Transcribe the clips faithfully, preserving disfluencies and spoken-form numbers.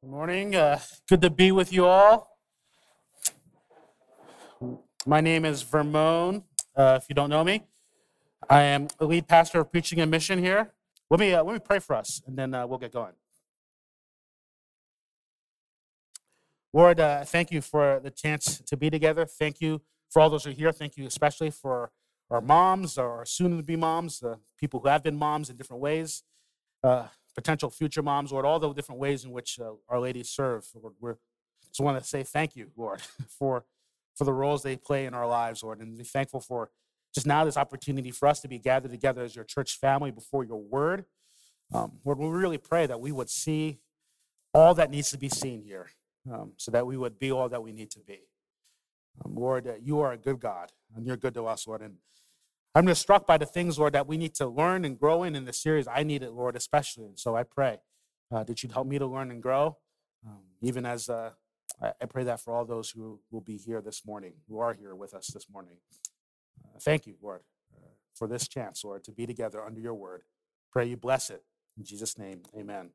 Good morning. Uh, good to be with you all. My name is Vermone. Uh, if you don't know me, I am the lead pastor of Preaching and Mission here. Let me uh, let me pray for us, and then uh, we'll get going. Lord, uh, thank you for the chance to be together. Thank you for all those who are here. Thank you especially for our moms, our soon-to-be moms, the people who have been moms in different ways, uh, potential future moms, Lord, all the different ways in which uh, Our Lady serve. Lord, we just want to say thank you, Lord, for for the roles they play in our lives, Lord, and be thankful for just now this opportunity for us to be gathered together as your church family before your word. Um, Lord, we really pray that we would see all that needs to be seen here, um, so that we would be all that we need to be. Um, Lord, uh, you are a good God, and you're good to us, Lord, and I'm just struck by the things, Lord, that we need to learn and grow in in this series. I need it, Lord, especially, and so I pray uh, that you'd help me to learn and grow, um, even as uh, I, I pray that for all those who will be here this morning, who are here with us this morning. Uh, thank you, Lord, uh, for this chance, Lord, to be together under your word. Pray you bless it. In Jesus' name, amen.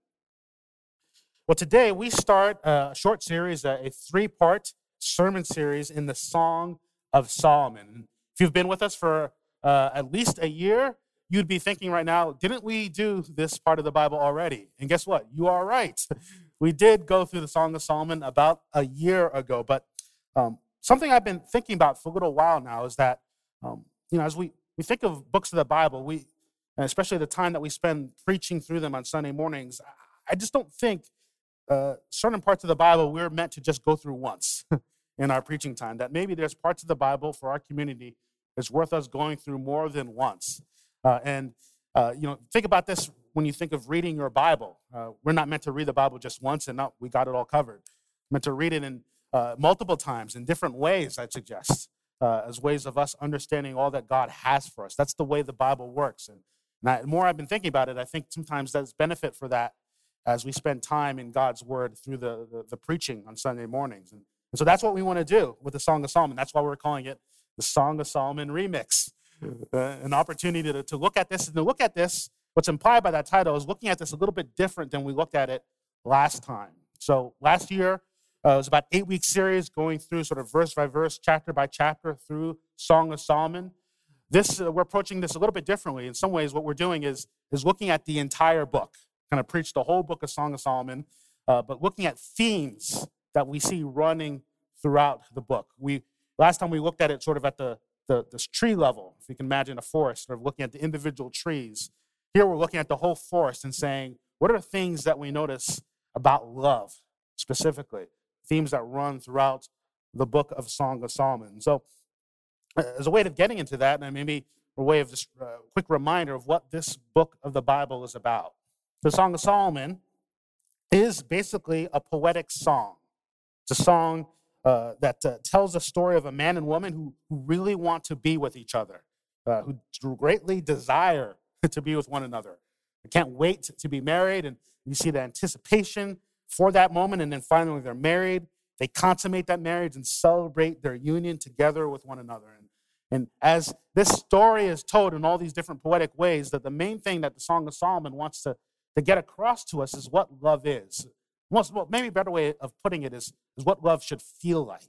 Well, today we start a short series, a, a three-part sermon series in the Song of Solomon. If you've been with us for uh, at least a year, you'd be thinking right now, didn't we do this part of the Bible already? And guess what? You are right. We did go through the Song of Solomon about a year ago, but um, something I've been thinking about for a little while now is that, um, you know, as we, we think of books of the Bible, we, and especially the time that we spend preaching through them on Sunday mornings, I just don't think uh, certain parts of the Bible we're meant to just go through once in our preaching time, that maybe there's parts of the Bible for our community that's worth us going through more than once. Uh, and, uh, you know, think about this when you think of reading your Bible. Uh, we're not meant to read the Bible just once and, no, we got it all covered. We're meant to read it in uh, multiple times in different ways, I'd suggest, uh, as ways of us understanding all that God has for us. That's the way the Bible works. And, and I, the more I've been thinking about it, I think sometimes there's benefit for that as we spend time in God's word through the, the, the preaching on Sunday mornings. And, and so that's what we want to do with the Song of Solomon. That's why we're calling it the Song of Solomon Remix. Uh, an opportunity to, to look at this. And to look at this, what's implied by that title is looking at this a little bit different than we looked at it last time. So last year, uh, it was about eight week series going through sort of verse by verse, chapter by chapter through Song of Solomon. This, uh, we're approaching this a little bit differently. In some ways, what we're doing is, is looking at the entire book, kind of preach the whole book of Song of Solomon, uh, but looking at themes that we see running throughout the book. We Last time we looked at it sort of at the, the, the tree level, if you can imagine a forest, sort of looking at the individual trees. Here we're looking at the whole forest and saying, what are things that we notice about love specifically? Themes that run throughout the book of Song of Solomon. So as a way of getting into that, and maybe a way of just a quick reminder of what this book of the Bible is about. The Song of Solomon is basically a poetic song. It's a song uh, that uh, tells a story of a man and woman who, who really want to be with each other, uh, who greatly desire to be with one another. They can't wait to be married, and you see the anticipation for that moment, and then finally they're married. They consummate that marriage and celebrate their union together with one another. And, and as this story is told in all these different poetic ways, that the main thing that the Song of Solomon wants to, to get across to us is what love is. Most, well, maybe a better way of putting it is, is what love should feel like.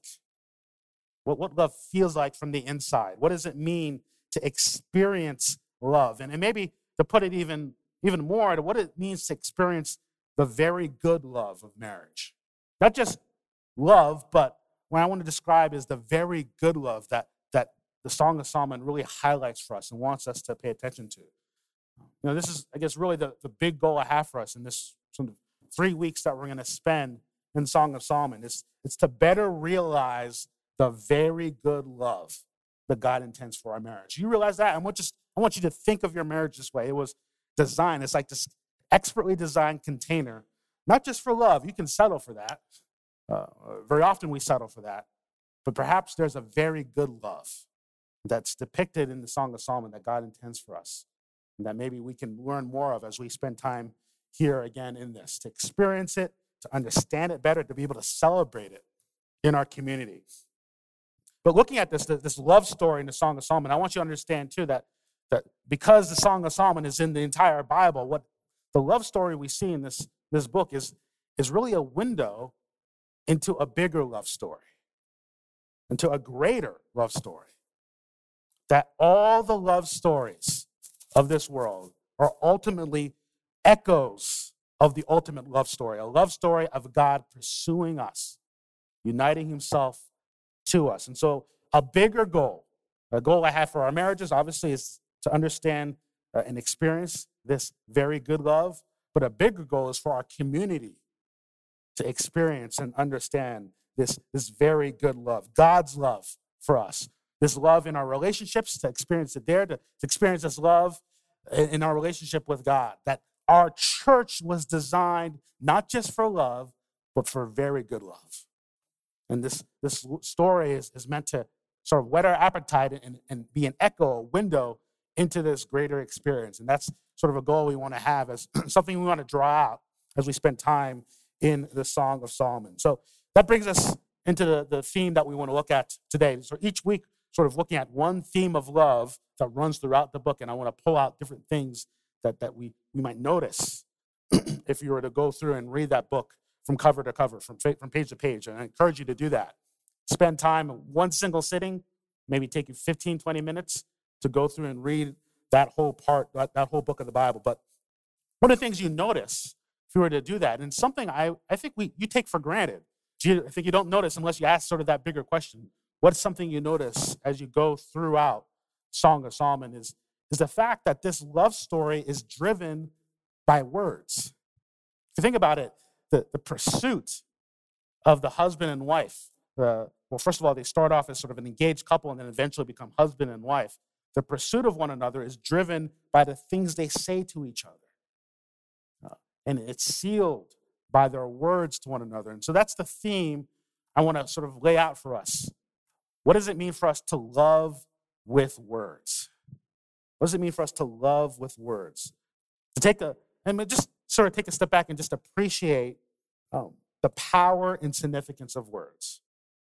What, what love feels like from the inside. What does it mean to experience love? And, and maybe to put it even, even more, to what it means to experience the very good love of marriage. Not just love, but what I want to describe is the very good love that, that the Song of Solomon really highlights for us and wants us to pay attention to. You know, this is, I guess, really the, the big goal I have for us in this sort of three weeks that we're going to spend in Song of Solomon. It's, it's to better realize the very good love that God intends for our marriage. You realize that? I want, just, I want you to think of your marriage this way. It was designed, it's like this expertly designed container, not just for love. You can settle for that. Uh, very often we settle for that. But perhaps there's a very good love that's depicted in the Song of Solomon that God intends for us, and that maybe we can learn more of as we spend time here again in this, to experience it, to understand it better, to be able to celebrate it in our community. But looking at this, this love story in the Song of Solomon, I want you to understand too that, that because the Song of Solomon is in the entire Bible, what the love story we see in this, this book is, is really a window into a bigger love story, into a greater love story. That all the love stories of this world are ultimately echoes of the ultimate love story, a love story of God pursuing us, uniting himself to us. And so a bigger goal, a goal I have for our marriages, obviously, is to understand uh, and experience this very good love. But a bigger goal is for our community to experience and understand this, this very good love, God's love for us. This love in our relationships, to experience it there, to, to experience this love in, in our relationship with God. That our church was designed not just for love, but for very good love. And this, this story is, is meant to sort of whet our appetite and, and be an echo, a window into this greater experience. And that's sort of a goal we want to have as something we want to draw out as we spend time in the Song of Solomon. So that brings us into the, the theme that we want to look at today. So each week, sort of looking at one theme of love that runs throughout the book, and I want to pull out different things that, that we, we might notice if you were to go through and read that book from cover to cover, from, from page to page. And I encourage you to do that. Spend time in one single sitting, maybe take you fifteen, twenty minutes to go through and read that whole part, that, that whole book of the Bible. But one of the things you notice if you were to do that, and something I, I think we you take for granted, you, I think you don't notice unless you ask sort of that bigger question. What's something you notice as you go throughout Song of Solomon is, is the fact that this love story is driven by words. If you think about it, the, the pursuit of the husband and wife, uh, well, first of all, they start off as sort of an engaged couple and then eventually become husband and wife. The pursuit of one another is driven by the things they say to each other. Uh, and it's sealed by their words to one another. And so that's the theme I want to sort of lay out for us. What does it mean for us to love with words? What does it mean for us to love with words? To take a, and just sort of take a step back and just appreciate um, the power and significance of words.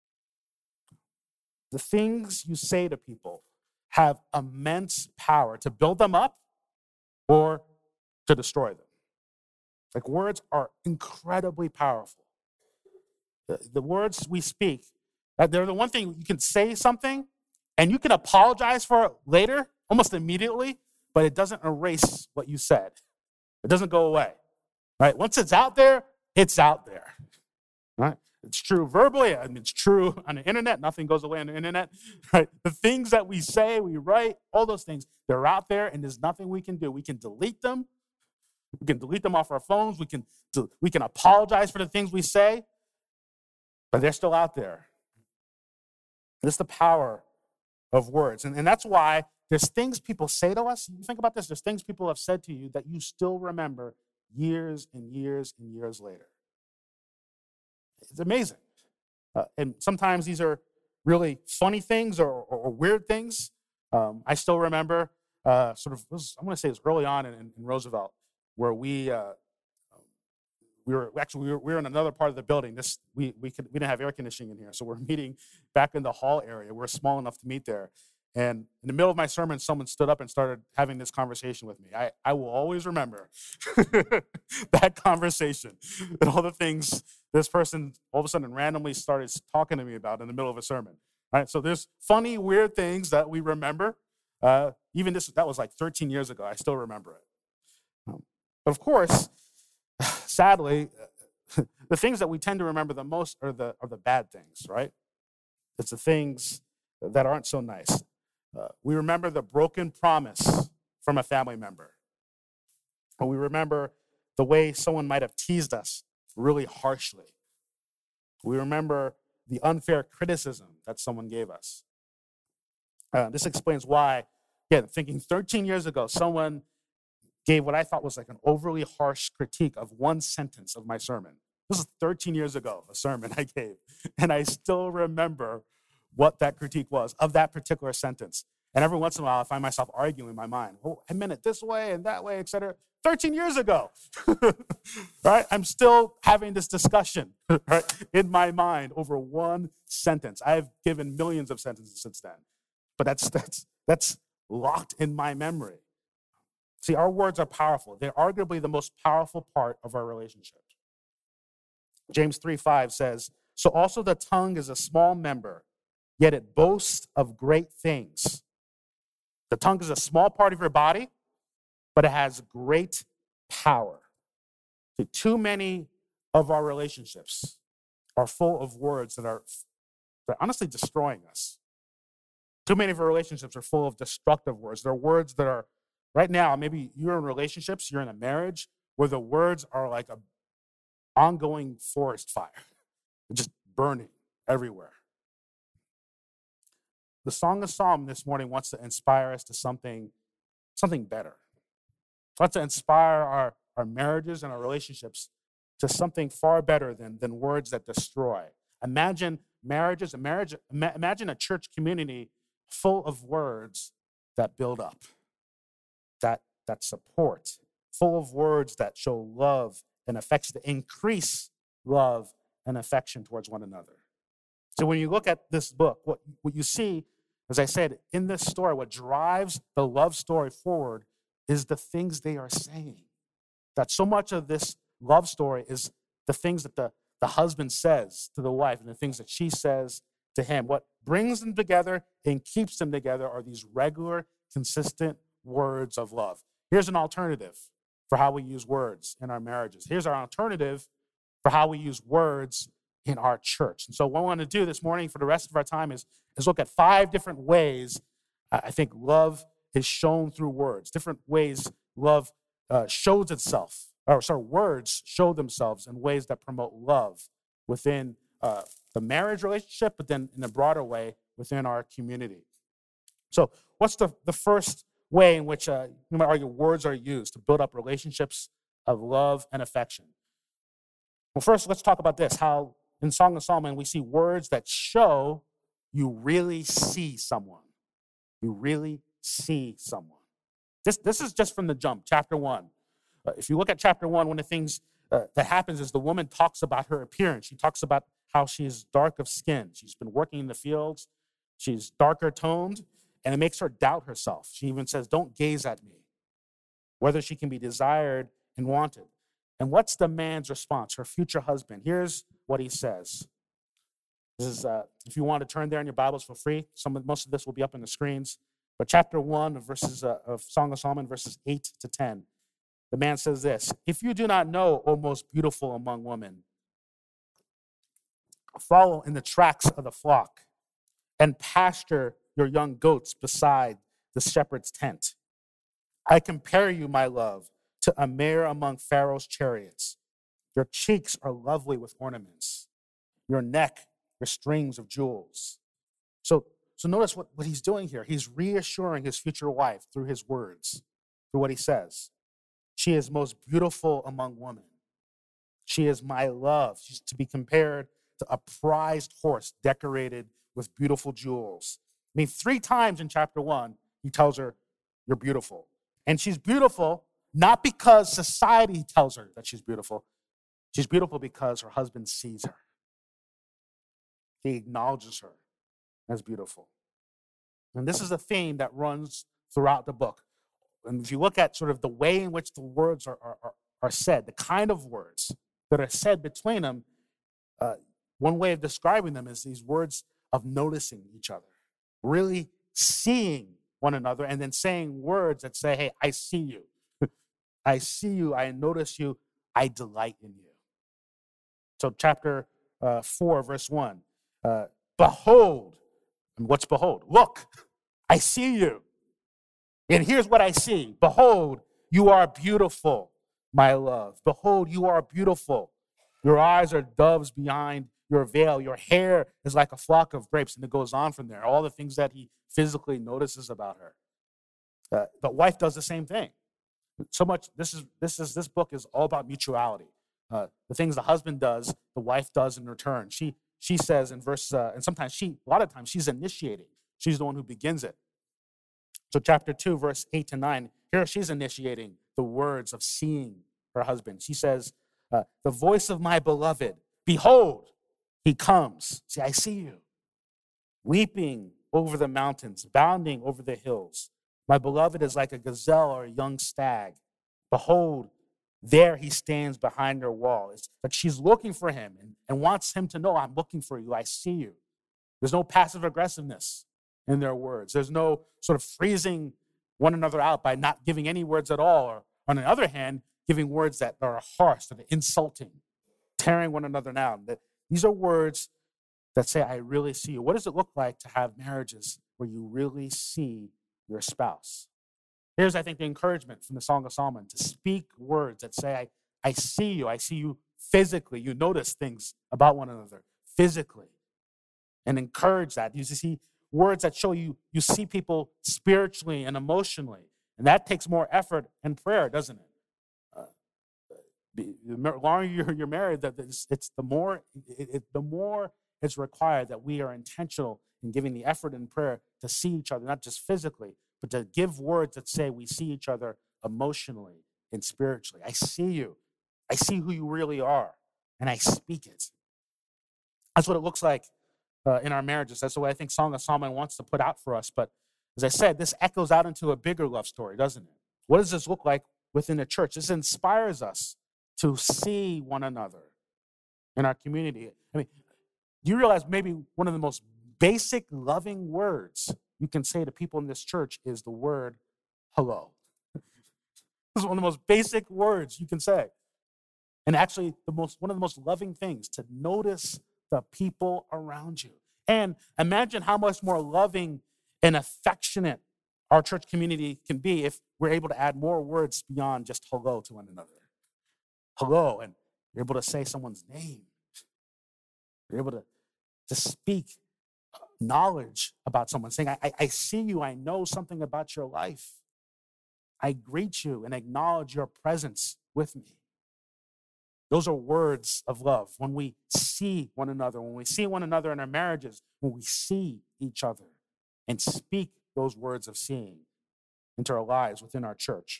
The things you say to people have immense power to build them up or to destroy them. Like, words are incredibly powerful. The, the words we speak, that they're the one thing you can say something and you can apologize for it later, almost immediately, but it doesn't erase what you said. It doesn't go away, right? Once it's out there, it's out there, right? It's true verbally, I mean, it's true on the internet. Nothing goes away on the internet, right? The things that we say, we write, all those things, they're out there and there's nothing we can do. We can delete them. We can delete them off our phones. We can, we can apologize for the things we say, but they're still out there. This is the power of words. And, and that's why there's things people say to us. You think about this. There's things people have said to you that you still remember years and years and years later. It's amazing. Uh, and sometimes these are really funny things or, or, or weird things. Um, I still remember uh, sort of, was, I'm going to say it was early on in, in Roosevelt, where we uh, we were actually we were, we were in another part of the building. This we we could we didn't have air conditioning in here, so we're meeting back in the hall area. We're small enough to meet there. And in the middle of my sermon, someone stood up and started having this conversation with me. I, I will always remember that conversation and all the things this person all of a sudden randomly started talking to me about in the middle of a sermon. All right, so there's funny, weird things that we remember. Uh, even this, that was like thirteen years ago. I still remember it. Um, but of course, sadly, the things that we tend to remember the most are the are the bad things, right? It's the things that aren't so nice. Uh, we remember the broken promise from a family member. Or we remember the way someone might have teased us really harshly. We remember the unfair criticism that someone gave us. Uh, this explains why, again, thinking thirteen years ago, someone gave what I thought was like an overly harsh critique of one sentence of my sermon. This is thirteen years ago, a sermon I gave. And I still remember what that critique was of that particular sentence. And every once in a while, I find myself arguing in my mind. Oh, I meant it this way and that way, et cetera. thirteen years ago, right? I'm still having this discussion, right, in my mind over one sentence. I've given millions of sentences since then, but that's that's that's locked in my memory. See, our words are powerful. They're arguably the most powerful part of our relationship. James three five says, so also the tongue is a small member, yet it boasts of great things. The tongue is a small part of your body, but it has great power. See, too many of our relationships are full of words that are, that are honestly destroying us. Too many of our relationships are full of destructive words. They're words that are, right now, maybe you're in relationships, you're in a marriage, where the words are like an ongoing forest fire. They're just burning everywhere. The Song of Solomon this morning wants to inspire us to something, something better. It wants to inspire our, our marriages and our relationships to something far better than, than words that destroy. Imagine marriages, a marriage, imagine a church community full of words that build up, that, that support, full of words that show love and affection, that increase love and affection towards one another. So when you look at this book, what, what you see, as I said, in this story, what drives the love story forward is the things they are saying. That so much of this love story is the things that the, the husband says to the wife and the things that she says to him. What brings them together and keeps them together are these regular, consistent words of love. Here's an alternative for how we use words in our marriages. Here's our alternative for how we use words in our church. And so what I want to do this morning for the rest of our time is, is look at five different ways uh, I think love is shown through words, different ways love uh, shows itself, or sorry, words show themselves in ways that promote love within uh, the marriage relationship, but then in a broader way within our community. So what's the, the first way in which uh, you might argue words are used to build up relationships of love and affection? Well, first, let's talk about this, how in Song of Solomon we see words that show you really see someone. You really see someone. This, this is just from the jump, chapter one. Uh, if you look at chapter one, one of the things uh, that happens is the woman talks about her appearance. She talks about how she's dark of skin. She's been working in the fields. She's darker toned, and it makes her doubt herself. She even says, don't gaze at me, whether she can be desired and wanted. And what's the man's response, her future husband? Here's what he says. This is, uh, if you want to turn there in your Bibles for free, some of, most of this will be up on the screens. But chapter one of verses uh, of Song of Solomon, verses eight to ten, the man says this: if you do not know, O most beautiful among women, follow in the tracks of the flock and pasture your young goats beside the shepherd's tent. I compare you, my love, to a mare among Pharaoh's chariots. Your cheeks are lovely with ornaments, your neck, your strings of jewels. So, so notice what, what he's doing here. He's reassuring his future wife through his words, through what he says. She is most beautiful among women. She is my love. She's to be compared to a prized horse decorated with beautiful jewels. I mean, three times in chapter one, he tells her, you're beautiful. And she's beautiful not because society tells her that she's beautiful. She's beautiful because her husband sees her. He acknowledges her as beautiful. And this is a theme that runs throughout the book. And if you look at sort of the way in which the words are, are, are said, the kind of words that are said between them, uh, one way of describing them is these words of noticing each other, really seeing one another, and then saying words that say, hey, I see you. I see you. I notice you. I delight in you. So chapter uh, four, verse one, uh, behold, and what's behold? Look, I see you. And here's what I see. Behold, you are beautiful, my love. Behold, you are beautiful. Your eyes are doves behind your veil. Your hair is like a flock of grapes. And it goes on from there. All the things that he physically notices about her. Uh, the wife does the same thing. So much, this is this is this book is all about mutuality. Uh, the things the husband does, the wife does in return. She she says in verse, uh, and sometimes she, a lot of times she's initiating. She's the one who begins it. So chapter two, verse eight to nine, here she's initiating the words of seeing her husband. She says, uh, the voice of my beloved, behold, he comes. See, I see you. Leaping over the mountains, bounding over the hills. My beloved is like a gazelle or a young stag. Behold, there he stands behind her wall. It's like she's looking for him and, and wants him to know, I'm looking for you, I see you. There's no passive aggressiveness in their words. There's no sort of freezing one another out by not giving any words at all, or on the other hand, giving words that are harsh, that are insulting, tearing one another down. That these are words that say, I really see you. What does it look like to have marriages where you really see your spouse? Here's, I think, the encouragement from the Song of Solomon, to speak words that say, I, I see you. I see you physically. You notice things about one another physically. And encourage that. You see words that show you you see people spiritually and emotionally. And that takes more effort and prayer, doesn't it? Uh, the longer you're, you're married, that it's, it's the more it, it, the more it's required that we are intentional in giving the effort and prayer to see each other, not just physically, but to give words that say we see each other emotionally and spiritually. I see you. I see who you really are, and I speak it. That's what it looks like uh, in our marriages. That's the way I think Song of Solomon wants to put out for us. But as I said, this echoes out into a bigger love story, doesn't it? What does this look like within the church? This inspires us to see one another in our community. I mean, do you realize maybe one of the most basic loving words you can say to people in this church is the word hello? This is one of the most basic words you can say. And actually, the most one of the most loving things, to notice the people around you. And imagine how much more loving and affectionate our church community can be if we're able to add more words beyond just hello to one another. Hello, and you're able to say someone's name. You're able to, to speak knowledge about someone, saying, I, I see you, I know something about your life. I greet you and acknowledge your presence with me. Those are words of love. When we see one another, when we see one another in our marriages, when we see each other and speak those words of seeing into our lives within our church.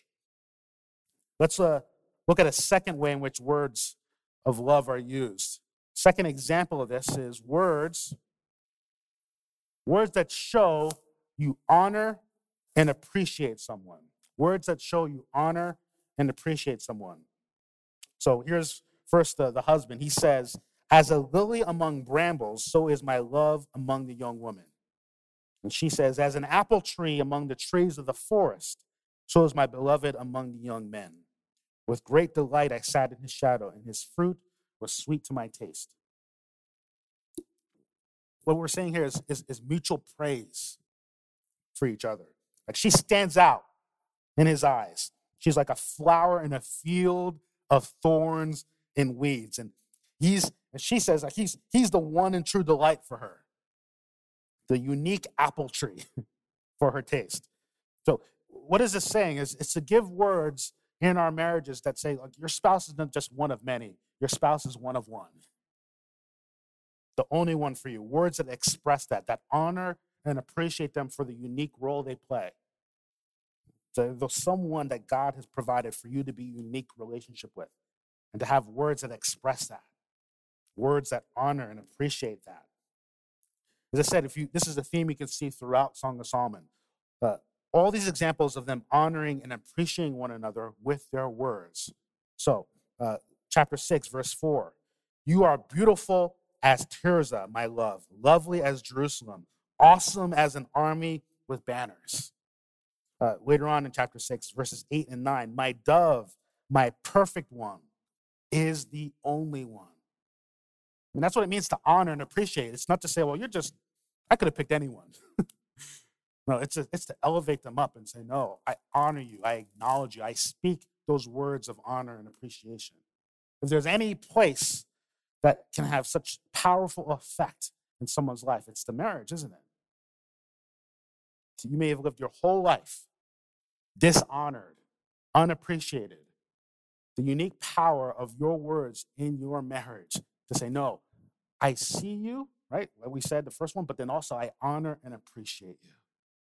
Let's uh, look at a second way in which words of love are used. Second example of this is words, words that show you honor and appreciate someone. Words that show you honor and appreciate someone. So here's first the, the husband. He says, as a lily among brambles, so is my love among the young women. And she says, as an apple tree among the trees of the forest, so is my beloved among the young men. With great delight I sat in his shadow, and his fruit was sweet to my taste. What we're saying here is, is, is mutual praise for each other. Like, she stands out in his eyes. She's like a flower in a field of thorns and weeds. And he's, and she says, like, he's, he's the one and true delight for her. The unique apple tree for her taste. So what is this saying? Is it's to give words in our marriages that say, like, your spouse is not just one of many. Your spouse is one of one. The only one for you. Words that express that, that honor and appreciate them for the unique role they play. The, the someone that God has provided for you to be a unique relationship with. And to have words that express that. Words that honor and appreciate that. As I said, if you this is a theme you can see throughout Song of Solomon. Uh, all these examples of them honoring and appreciating one another with their words. So, uh, chapter six, verse four. You are beautiful as Tirzah, my love, lovely as Jerusalem, awesome as an army with banners. Uh, later on in chapter six, verses eight and nine, my dove, my perfect one, is the only one. And that's what it means to honor and appreciate. It's not to say, well, you're just, I could have picked anyone. No, it's, a, it's to elevate them up and say, no, I honor you, I acknowledge you, I speak those words of honor and appreciation. If there's any place that can have such powerful effect in someone's life, it's the marriage, isn't it? So you may have lived your whole life dishonored, unappreciated. The unique power of your words in your marriage to say, no, I see you, right? Like we said, the first one, but then also I honor and appreciate you.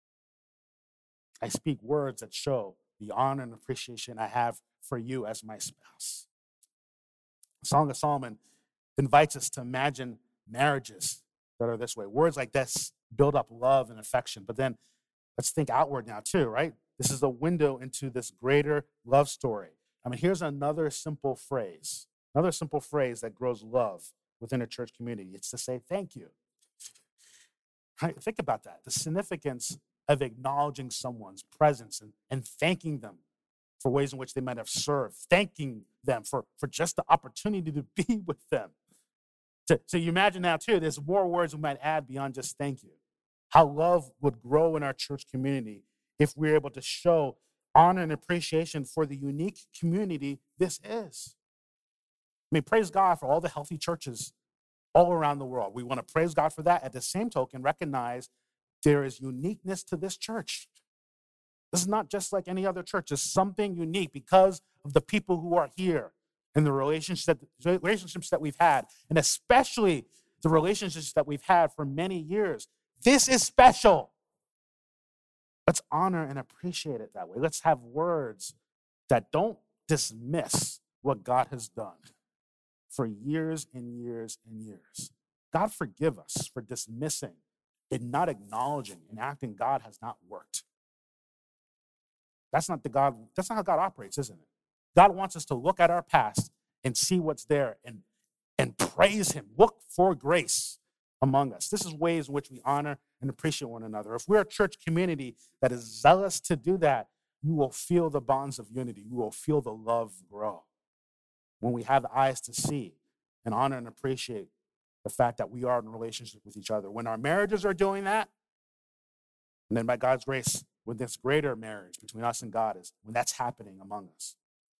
I speak words that show the honor and appreciation I have for you as my spouse. The Song of Solomon invites us to imagine marriages that are this way. Words like this build up love and affection. But then let's think outward now too, right? This is a window into this greater love story. I mean, here's another simple phrase, another simple phrase that grows love within a church community. It's to say thank you. Right? Think about that. The significance of acknowledging someone's presence and, and thanking them for ways in which they might have served, thanking them for, for just the opportunity to be with them. So, so you imagine now, too, there's more words we might add beyond just thank you. How love would grow in our church community if we're able to show honor and appreciation for the unique community this is. I mean, praise God for all the healthy churches all around the world. We want to praise God for that. At the same token, recognize there is uniqueness to this church. This is not just like any other church. It's something unique because of the people who are here and the relationships that, relationships that we've had, and especially the relationships that we've had for many years. This is special. Let's honor and appreciate it that way. Let's have words that don't dismiss what God has done for years and years and years. God forgive us for dismissing and not acknowledging and acting God has not worked. That's not the God, that's not how God operates, isn't it? God wants us to look at our past and see what's there and, and praise him. Look for grace among us. This is ways in which we honor and appreciate one another. If we're a church community that is zealous to do that, you will feel the bonds of unity. You will feel the love grow when we have the eyes to see and honor and appreciate the fact that we are in a relationship with each other. When our marriages are doing that, and then by God's grace, when this greater marriage between us and God is when that's happening among us.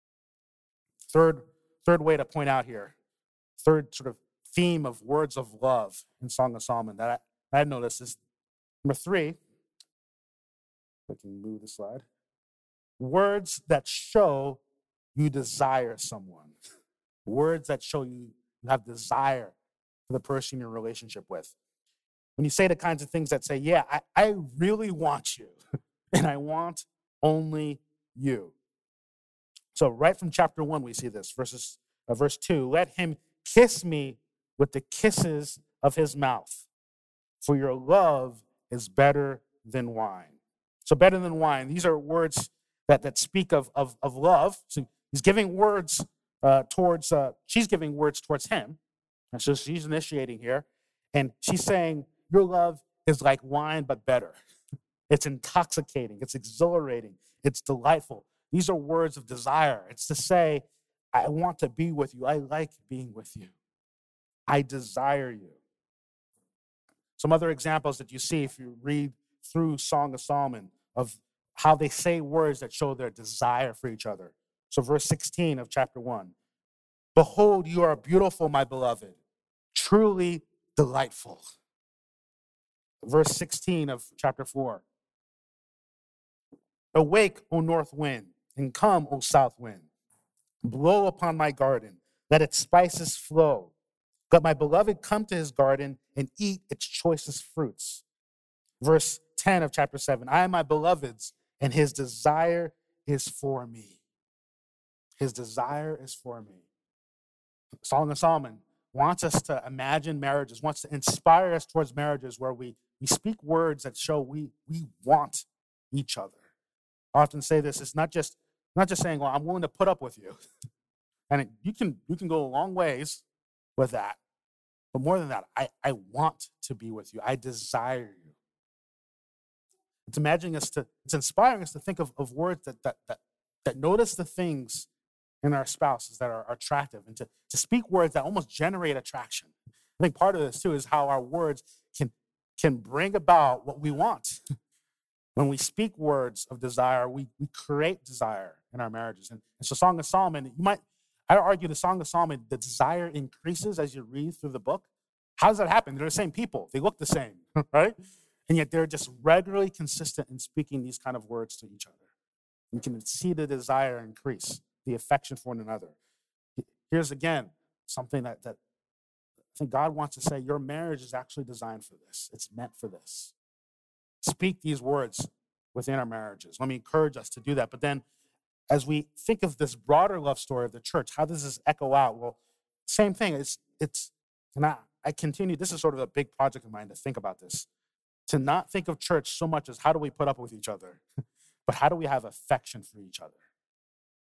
Third, third way to point out here, third sort of theme of words of love in Song of Solomon that I, I noticed is number three. If I can move the slide. Words that show you desire someone. Words that show you you have desire for the person you're in a relationship with. When you say the kinds of things that say, yeah, I, I really want you, and I want only you. So right from chapter one, we see this, verses, uh, verse two, let him kiss me with the kisses of his mouth, for your love is better than wine. So better than wine, these are words that, that speak of, of, of love. So he's giving words uh, towards, uh, she's giving words towards him. And so she's initiating here. And she's saying, your love is like wine, but better. It's intoxicating. It's exhilarating. It's delightful. These are words of desire. It's to say, I want to be with you. I like being with you. I desire you. Some other examples that you see if you read through Song of Solomon of how they say words that show their desire for each other. So verse sixteen of chapter one, behold, you are beautiful, my beloved, truly delightful. Verse sixteen of chapter four, awake, O north wind, and come, O south wind. Blow upon my garden, let its spices flow. Let my beloved come to his garden and eat its choicest fruits. Verse ten of chapter seven, I am my beloved's, and his desire is for me. His desire is for me. Song of Solomon wants us to imagine marriages, wants to inspire us towards marriages where we, we speak words that show we, we want each other. I often say this, it's not just, not just saying, well, I'm willing to put up with you. And it, you can you can go a long ways with that. But more than that, I, I want to be with you. I desire you. It's imagining us to, it's inspiring us to think of, of words that, that, that, that notice the things in our spouses that are attractive and to, to speak words that almost generate attraction. I think part of this, too, is how our words can, can bring about what we want. When we speak words of desire, we, we create desire in our marriages. And, and so Song of Solomon, you might, I argue the Song of Solomon, the desire increases as you read through the book. How does that happen? They're the same people. They look the same, right? And yet they're just regularly consistent in speaking these kind of words to each other. You can see the desire increase, the affection for one another. Here's again, something that, that I think God wants to say, your marriage is actually designed for this. It's meant for this. Speak these words within our marriages. Let me encourage us to do that. But then as we think of this broader love story of the church, how does this echo out? Well, same thing. It's, it's and I, I continue, this is sort of a big project of mine to think about this. To not think of church so much as how do we put up with each other, but how do we have affection for each other?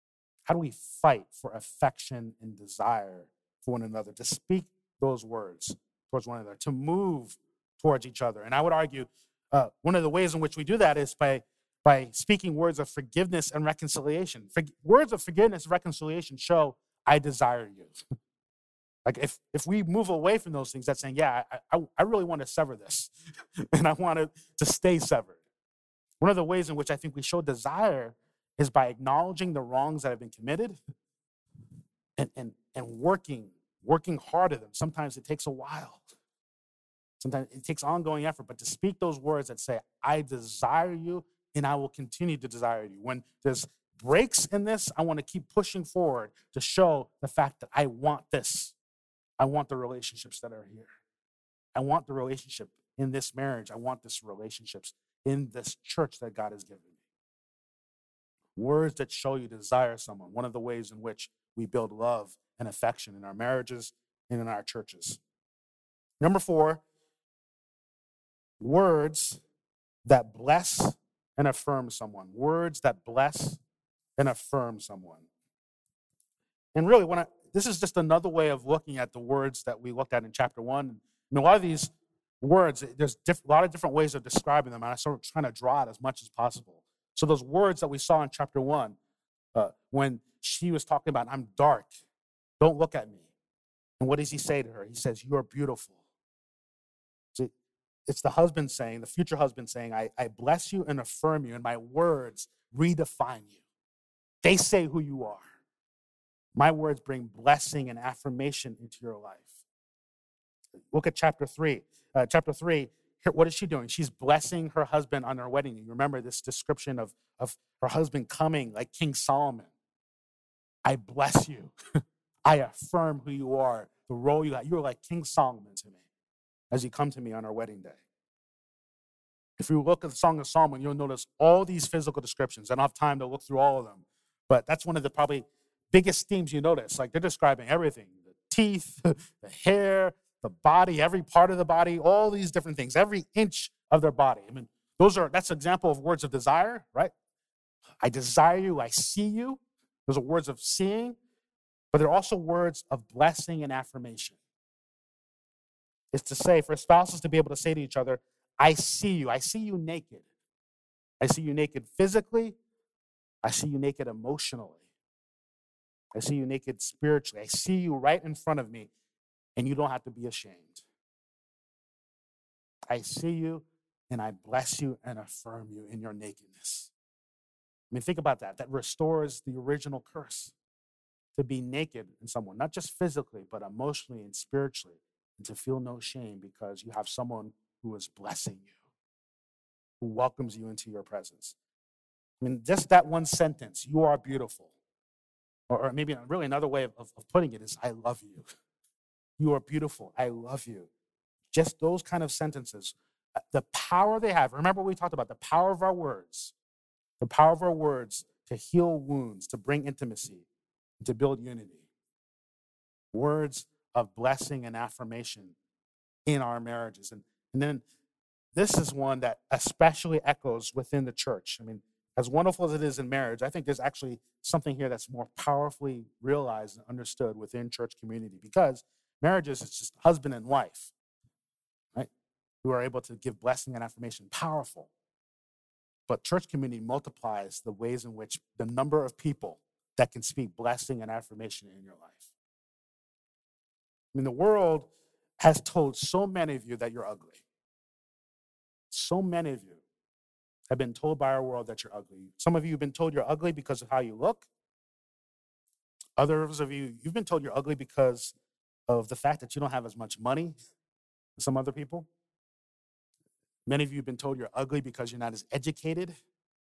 How do we fight for affection and desire for one another, to speak those words towards one another, to move towards each other? And I would argue uh, one of the ways in which we do that is by, by speaking words of forgiveness and reconciliation. For, words of forgiveness and reconciliation show, I desire you. Like if, if we move away from those things, that's saying, yeah, I, I, I really want to sever this and I want it to stay severed. One of the ways in which I think we show desire is by acknowledging the wrongs that have been committed and, and, and working, working hard at them. Sometimes it takes a while. Sometimes it takes ongoing effort, but to speak those words that say, I desire you and I will continue to desire you. When there's breaks in this, I want to keep pushing forward to show the fact that I want this. I want the relationships that are here. I want the relationship in this marriage. I want this relationships in this church that God has given me. Words that show you desire someone. One of the ways in which we build love and affection in our marriages and in our churches. Number four, words that bless and affirm someone. Words that bless and affirm someone. And really, when I, this is just another way of looking at the words that we looked at in chapter one. I mean, a lot of these words, there's diff- a lot of different ways of describing them, and I sort of trying to draw it as much as possible. So those words that we saw in chapter one, uh, when she was talking about, I'm dark, don't look at me. And what does he say to her? He says, you're beautiful. See, it's the husband saying, the future husband saying, I, I bless you and affirm you, and my words redefine you. They say who you are. My words bring blessing and affirmation into your life. Look at chapter three. Uh, chapter three, here, what is she doing? She's blessing her husband on their wedding. You remember this description of, of her husband coming like King Solomon. I bless you. I affirm who you are, the role you have. You're like King Solomon to me as you come to me on our wedding day. If you look at the Song of Solomon, you'll notice all these physical descriptions. I don't have time to look through all of them, but that's one of the probably biggest themes you notice. Like they're describing everything, the teeth, the hair, the body, every part of the body, all these different things, every inch of their body. I mean, those are, that's an example of words of desire, right? I desire you, I see you. Those are words of seeing, but they're also words of blessing and affirmation. It's to say, for spouses to be able to say to each other, I see you, I see you naked. I see you naked physically, I see you naked emotionally. I see you naked spiritually. I see you right in front of me, and you don't have to be ashamed. I see you, and I bless you and affirm you in your nakedness. I mean, think about that. That restores the original curse, to be naked in someone, not just physically, but emotionally and spiritually, and to feel no shame because you have someone who is blessing you, who welcomes you into your presence. I mean, just that one sentence, you are beautiful. Or maybe really another way of, of putting it is, I love you. You are beautiful. I love you. Just those kind of sentences. The power they have. Remember we talked about the power of our words. The power of our words to heal wounds, to bring intimacy, and to build unity. Words of blessing and affirmation in our marriages. And, and then this is one that especially echoes within the church. I mean, as wonderful as it is in marriage, I think there's actually something here that's more powerfully realized and understood within church community, because marriages is just husband and wife, right, who are able to give blessing and affirmation. Powerful. But church community multiplies the ways in which the number of people that can speak blessing and affirmation in your life. I mean, the world has told so many of you that you're ugly. So many of you have been told by our world that you're ugly. Some of you have been told you're ugly because of how you look. Others of you, you've been told you're ugly because of the fact that you don't have as much money as some other people. Many of you have been told you're ugly because you're not as educated.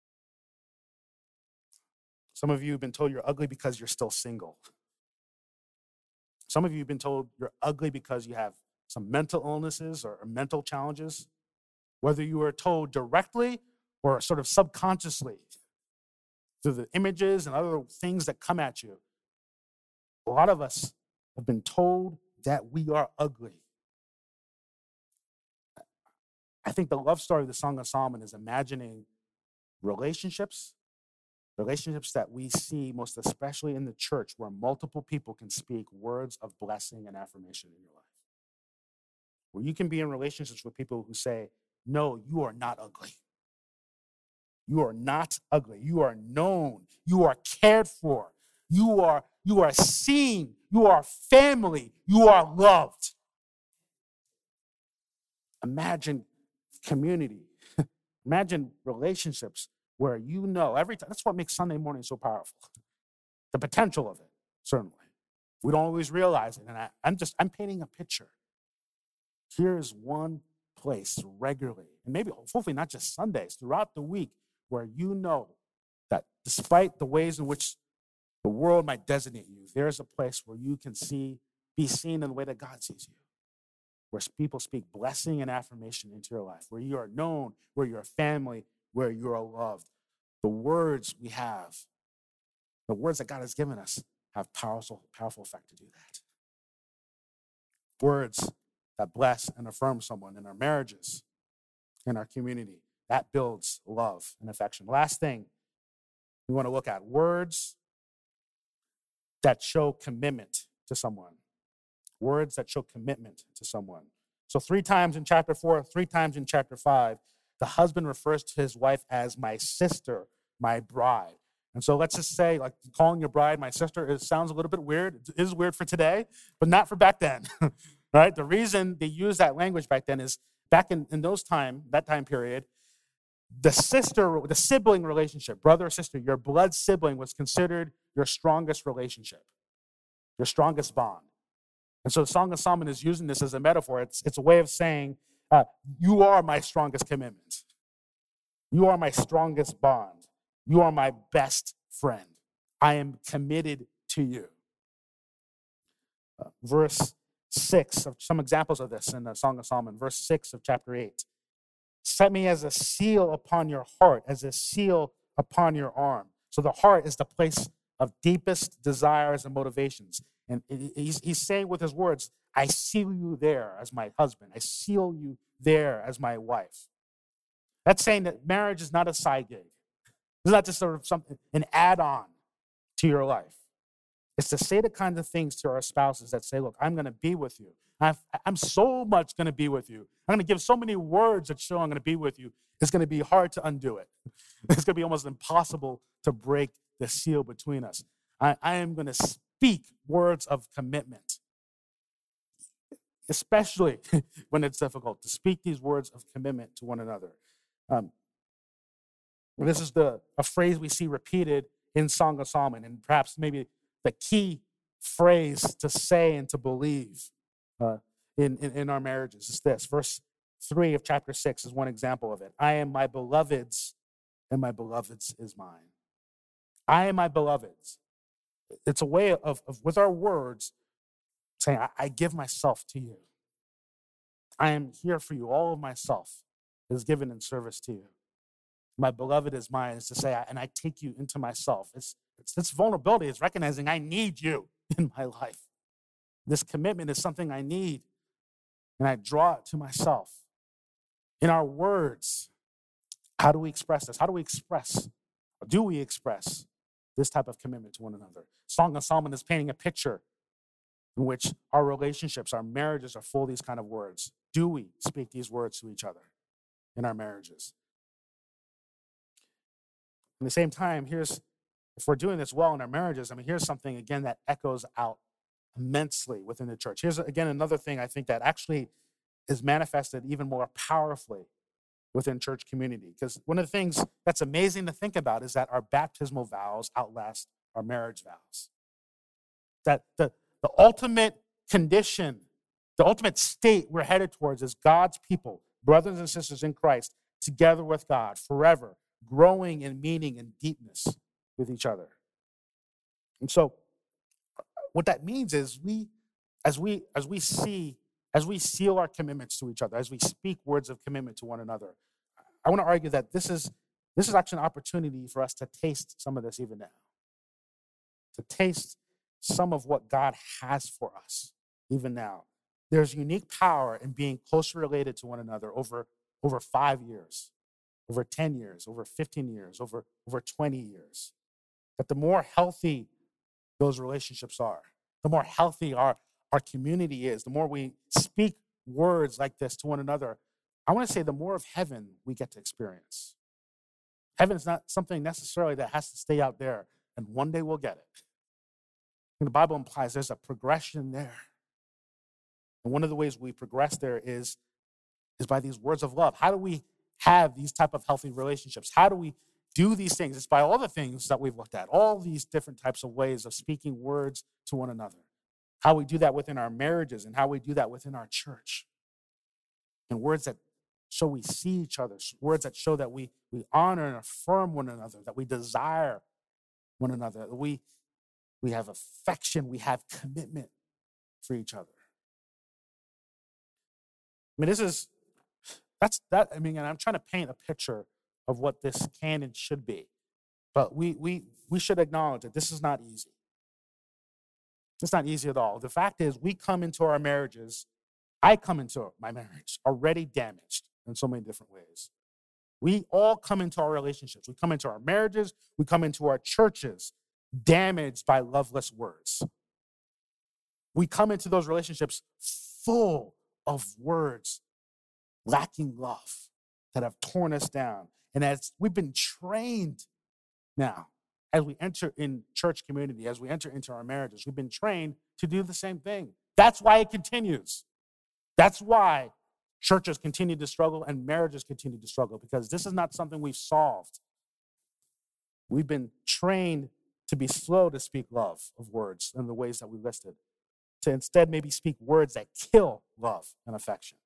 Some of you have been told you're ugly because you're still single. Some of you have been told you're ugly because you have some mental illnesses or mental challenges. Whether you were told directly or sort of subconsciously through the images and other things that come at you, a lot of us have been told that we are ugly. I think the love story of the Song of Solomon is imagining relationships Relationships that we see most especially in the church, where multiple people can speak words of blessing and affirmation in your life. Where you can be in relationships with people who say, no, you are not ugly. You are not ugly. You are known. You are cared for. You are, you are seen. You are family. You are loved. Imagine community. Imagine relationships where you know every time. That's what makes Sunday morning so powerful. The potential of it, certainly. We don't always realize it. And I, I'm just, I'm painting a picture. Here's one place regularly, and maybe hopefully not just Sundays, throughout the week, where you know that despite the ways in which the world might designate you, there's a place where you can see, be seen in the way that God sees you, where people speak blessing and affirmation into your life, where you are known, where you're a family, where you are loved. The words we have, the words that God has given us, have powerful, powerful effect to do that. Words that bless and affirm someone in our marriages, in our community, that builds love and affection. Last thing we want to look at, words that show commitment to someone. Words that show commitment to someone. So three times in chapter four, three times in chapter five, the husband refers to his wife as my sister, my bride. And so let's just say, like, calling your bride my sister, it sounds a little bit weird. It is weird for today, but not for back then, right? The reason they used that language back then is back in, in those time, that time period, the sister, the sibling relationship, brother or sister, your blood sibling was considered your strongest relationship, your strongest bond. And so the Song of Solomon is using this as a metaphor. It's, it's a way of saying, uh, you are my strongest commitment. You are my strongest bond. You are my best friend. I am committed to you. Uh, verse six, of some examples of this in the Song of Solomon, verse six of chapter eight. Set me as a seal upon your heart, as a seal upon your arm. So the heart is the place of deepest desires and motivations. And he's, he's saying with his words, I seal you there as my husband. I seal you there as my wife. That's saying that marriage is not a side gig. It's not just sort of something, an add-on to your life. It's to say the kinds of things to our spouses that say, look, I'm going to be with you. I've, I'm so much going to be with you. I'm going to give so many words that show I'm going to be with you. It's going to be hard to undo it. It's going to be almost impossible to break the seal between us. I, I am going to speak words of commitment, especially when it's difficult, to speak these words of commitment to one another. Um, this is the a phrase we see repeated in Song of Solomon, and perhaps maybe the key phrase to say and to believe uh, in, in, in our marriages is this. Verse three of chapter six is one example of it. I am my beloved's, and my beloved's is mine. I am my beloved's. It's a way of, of with our words, saying, I, I give myself to you. I am here for you. All of myself is given in service to you. My beloved is mine, is to say, and I take you into myself. It's, it's this vulnerability is recognizing I need you in my life. This commitment is something I need, and I draw it to myself. In our words, how do we express this? How do we express, or do we express this type of commitment to one another? Song of Solomon is painting a picture in which our relationships, our marriages are full of these kind of words. Do we speak these words to each other in our marriages? At the same time, here's, if we're doing this well in our marriages, I mean, here's something, again, that echoes out immensely within the church. Here's, again, another thing I think that actually is manifested even more powerfully within church community. Because one of the things that's amazing to think about is that our baptismal vows outlast our marriage vows. That the, the ultimate condition, the ultimate state we're headed towards is God's people, brothers and sisters in Christ, together with God forever, growing in meaning and deepness with each other. And so what that means is we, as we, as we see, as we seal our commitments to each other, as we speak words of commitment to one another, I want to argue that this is, this is actually an opportunity for us to taste some of this even now. To taste some of what God has for us even now. There's unique power in being closely related to one another over, over five years, over ten years, over fifteen years, over, over twenty years. That the more healthy those relationships are, the more healthy our, our community is, the more we speak words like this to one another, I want to say the more of heaven we get to experience. Heaven is not something necessarily that has to stay out there, and one day we'll get it. And the Bible implies there's a progression there. And one of the ways we progress there is, is by these words of love. How do we have these type of healthy relationships? How do we do these things? It's by all the things that we've looked at, all these different types of ways of speaking words to one another. How we do that within our marriages and how we do that within our church. And words that show we see each other, words that show that we, we honor and affirm one another, that we desire one another, that we, we have affection, we have commitment for each other. I mean, this is, that's, that, I mean, and I'm trying to paint a picture of what this can and should be. But we, we, we should acknowledge that this is not easy. It's not easy at all. The fact is, we come into our marriages, I come into my marriage already damaged in so many different ways. We all come into our relationships. We come into our marriages. We come into our churches damaged by loveless words. We come into those relationships full of words lacking love that have torn us down. And as we've been trained now, as we enter in church community, as we enter into our marriages, we've been trained to do the same thing. That's why it continues. That's why churches continue to struggle and marriages continue to struggle, because this is not something we've solved. We've been trained to be slow to speak love of words in the ways that we listed, to instead maybe speak words that kill love and affection.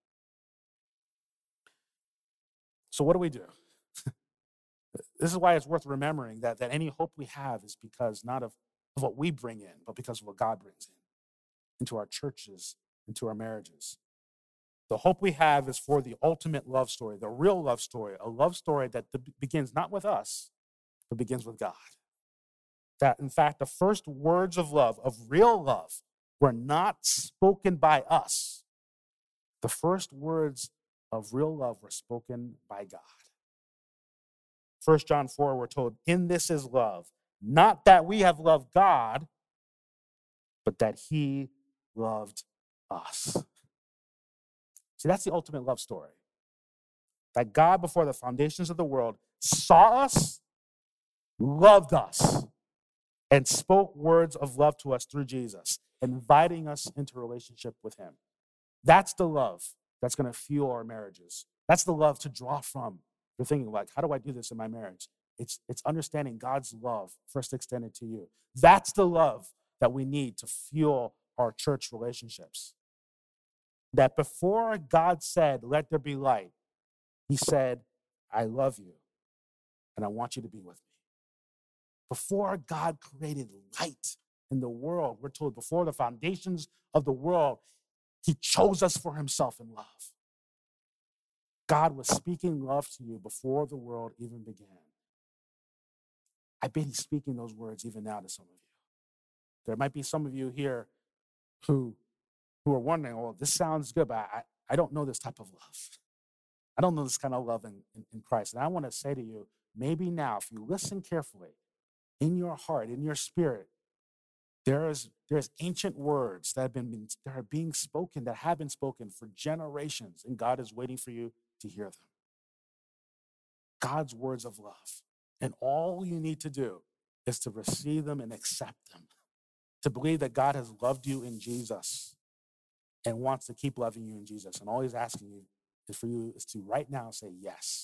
So what do we do? This is why it's worth remembering that, that any hope we have is because not of, of what we bring in, but because of what God brings in into our churches, into our marriages. The hope we have is for the ultimate love story, the real love story, a love story that begins not with us, but begins with God. That, in fact, the first words of love, of real love, were not spoken by us. The first words of real love were spoken by God. First John four, we're told, in this is love, not that we have loved God, but that he loved us. See, that's the ultimate love story. That God, before the foundations of the world, saw us, loved us, and spoke words of love to us through Jesus, inviting us into a relationship with him. That's the love that's going to fuel our marriages. That's the love to draw from. You're thinking, like, how do I do this in my marriage? It's, it's understanding God's love first extended to you. That's the love that we need to fuel our church relationships. That before God said, let there be light, he said, I love you, and I want you to be with me. Before God created light in the world, we're told before the foundations of the world, he chose us for himself in love. God was speaking love to you before the world even began. I bet he's speaking those words even now to some of you. There might be some of you here who, who are wondering, well, this sounds good, but I, I don't know this type of love. I don't know this kind of love in, in, in Christ. And I want to say to you, maybe now, if you listen carefully, in your heart, in your spirit, there is there's ancient words that have been that are being spoken, that have been spoken for generations, and God is waiting for you to hear them. God's words of love. And all you need to do is to receive them and accept them. To believe that God has loved you in Jesus and wants to keep loving you in Jesus. And all he's asking you is for you is to right now say yes.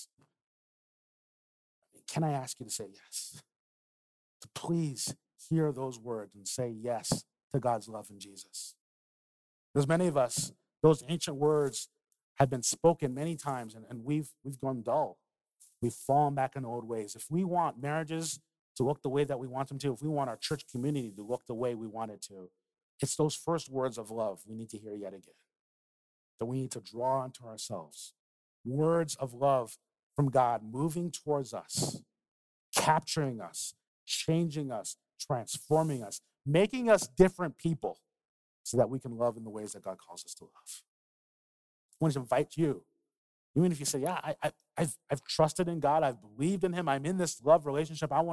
Can I ask you to say yes? To please hear those words and say yes to God's love in Jesus. There's many of us, those ancient words have been spoken many times, and, and we've we've gone dull. We've fallen back in old ways. If we want marriages to look the way that we want them to, if we want our church community to look the way we want it to, it's those first words of love we need to hear yet again. That we need to draw onto ourselves. Words of love from God moving towards us, capturing us, changing us, transforming us, making us different people so that we can love in the ways that God calls us to love. I want to invite you, even if you say, yeah, I, I, I've, I've trusted in God, I've believed in him, I'm in this love relationship, I want to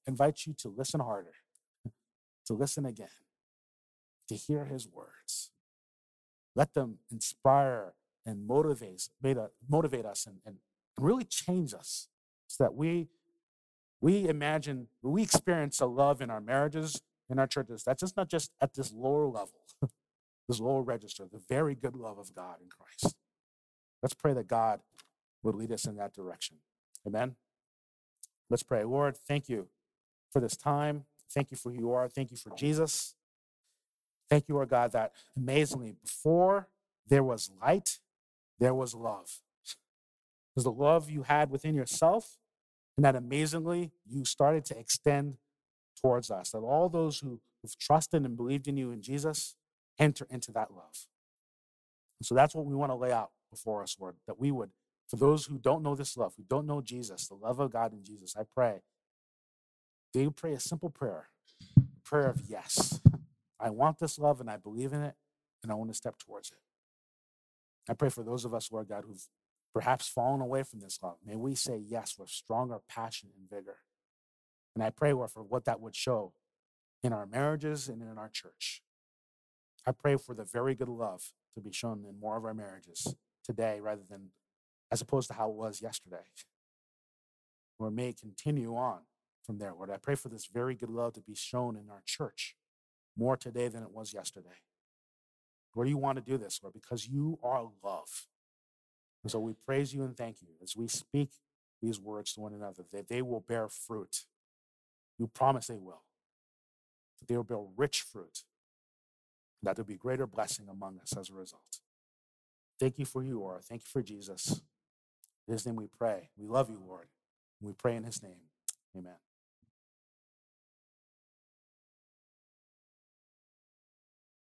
invite you to listen harder, to listen again, to hear his words. Let them inspire and motivate, motivate us and, and really change us so that we, we imagine, we experience a love in our marriages, in our churches. That's just not just at this lower level, this lower register, the very good love of God in Christ. Let's pray that God would lead us in that direction. Amen. Let's pray. Lord, thank you for this time. Thank you for who you are. Thank you for Jesus. Thank you, Lord God, that amazingly, before there was light, there was love. It was the love you had within yourself, and that amazingly, you started to extend towards us. That all those who, who've trusted and believed in you in Jesus enter into that love. And so that's what we want to lay out before us, Lord, that we would, for those who don't know this love, who don't know Jesus, the love of God in Jesus, I pray, they would pray a simple prayer, a prayer of yes. I want this love and I believe in it and I want to step towards it. I pray for those of us, Lord God, who've perhaps fallen away from this love. May we say yes with stronger passion and vigor. And I pray, Lord, for what that would show in our marriages and in our church. I pray for the very good love to be shown in more of our marriages today rather than as opposed to how it was yesterday. Lord, may it continue on from there, Lord. I pray for this very good love to be shown in our church more today than it was yesterday. Lord, you want to do this, Lord, because you are love. And so we praise you and thank you as we speak these words to one another, that they will bear fruit. You promise they will. That they will bear rich fruit. That there will be greater blessing among us as a result. Thank you for who you are. Thank you for Jesus. In his name we pray. We love you, Lord. And we pray in his name. Amen.